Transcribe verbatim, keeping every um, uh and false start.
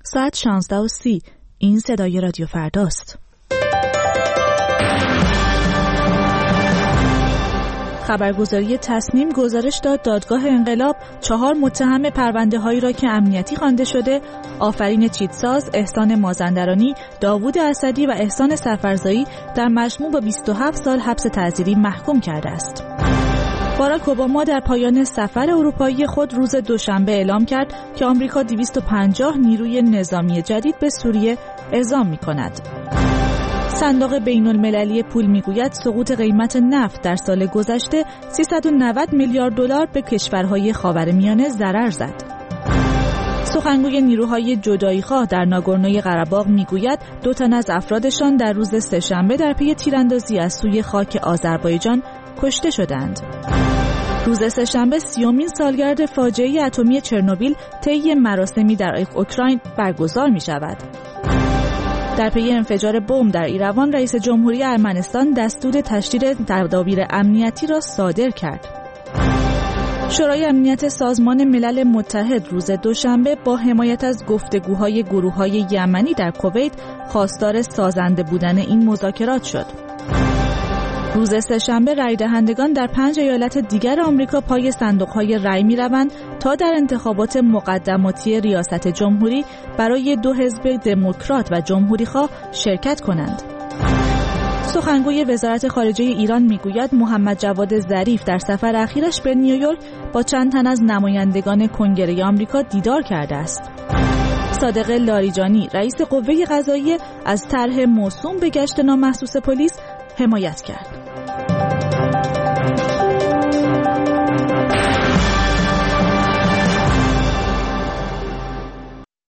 ساعت شانزده و سی. این صدای رادیو فرداست. خبرگزاری تصنیم گزارش داد دادگاه انقلاب چهار متهم پرونده هایی را که امنیتی خوانده شده، آفرین چیتساز، احسان مازندرانی، داوود اسدی و احسان سفرزایی در مجموع با بیست و هفت سال حبس تعزیری محکوم کرده است. باراک اوباما در پایان سفر اروپایی خود روز دوشنبه اعلام کرد که آمریکا دویست و پنجاه نیروی نظامی جدید به سوریه اعزام می‌کند. صندوق بین المللی پول میگوید سقوط قیمت نفت در سال گذشته سیصد و نود میلیارد دلار به کشورهای خاورمیانه ضرر زد. سخنگوی نیروهای جداییخواه در ناگورنوی قره‌باغ میگوید دو تن از افرادشان در روز سه‌شنبه در پی تیراندازی از سوی خاک آذربایجان کشته شدند. روز سه‌شنبه سیومین سالگرد فاجعه اتمی چرنوبیل طی مراسمی در اوکراین برگزار می شود. در پی انفجار بمب در ایروان، رئیس جمهوری ارمنستان دستور تشدید تدابیر امنیتی را صادر کرد. شورای امنیت سازمان ملل متحد روز دوشنبه با حمایت از گفتگوهای گروه‌های یمنی در کویت خواستار سازنده بودن این مذاکرات شد. روز سه‌شنبه رای دهندگان در پنج ایالت دیگر آمریکا پای صندوق‌های رای می‌روند تا در انتخابات مقدماتی ریاست جمهوری برای دو حزب دموکرات و جمهوری‌خواه شرکت کنند. سخنگوی وزارت خارجه ایران میگوید محمد جواد ظریف در سفر اخیرش به نیویورک با چند تن از نمایندگان کنگره آمریکا دیدار کرده است. صادق لاریجانی رئیس قوه قضاییه از طرح موسوم به گشت نامحسوس پلیس حمایت کرد.